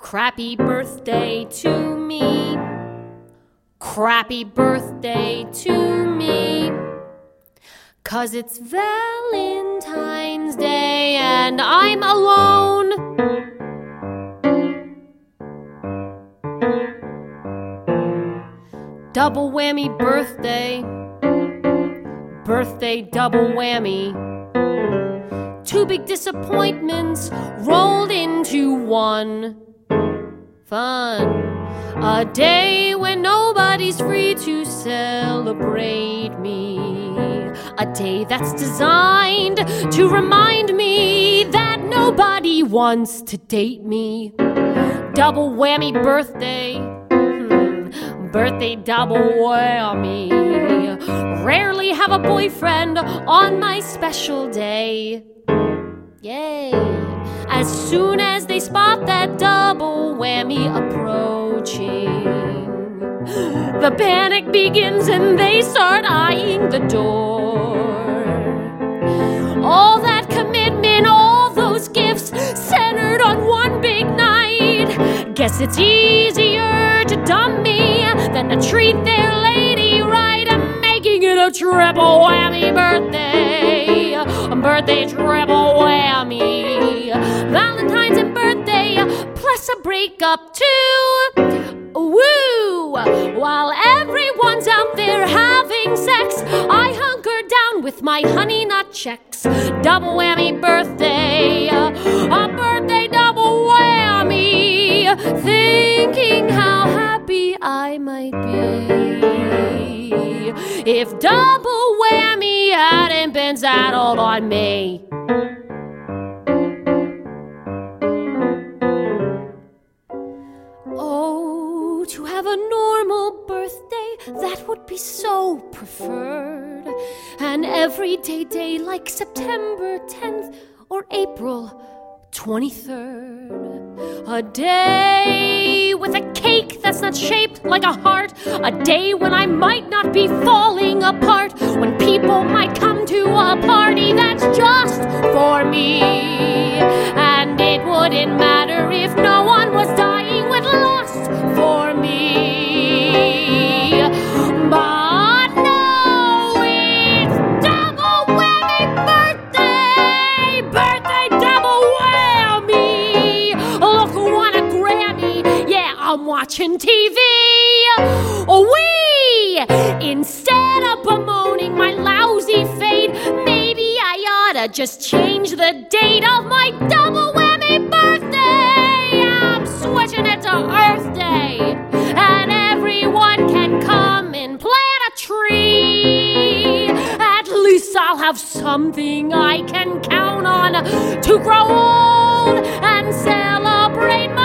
Crappy birthday to me. Crappy birthday to me. 'Cause it's Valentine's Day and I'm alone. Double whammy birthday. Birthday double whammy. Two big disappointments rolled into one. Fun. A day when nobody's free to celebrate me. A day that's designed to remind me that nobody wants to date me. Double whammy birthday. Birthday double whammy. Rarely have a boyfriend on my special day. Yay. As soon as they spot that double whammy approaching, the panic begins and they start eyeing the door. All that commitment, all those gifts centered on one big night. Guess it's easier to dump me than to treat their lady right. I'm making it a triple whammy birthday. A birthday triple whammy. Valentine's and birthday, plus a breakup too. Woo! While everyone's out there having sex, I hunker down with my honey nut checks. Double whammy birthday, a birthday double whammy. Thinking how happy I might be if double whammy hadn't been saddled on me. Oh, to have a normal birthday, that would be so preferred. An everyday day like September 10th or April 23rd. A day with a cake that's not shaped like a heart. A day when I might not be falling apart. When people might come to a party that's just for me. And it wouldn't matter if no one was dying with lust for me. But no, it's double whammy birthday. Birthday double whammy. Look who won a Grammy. Yeah, I'm watching TV. Instead of bemoaning my lousy fate, maybe I oughta just change the date of my double whammy birthday. I'm switching it to Earth Day, and everyone can come and plant a tree. At least I'll have something I can count on to grow old and celebrate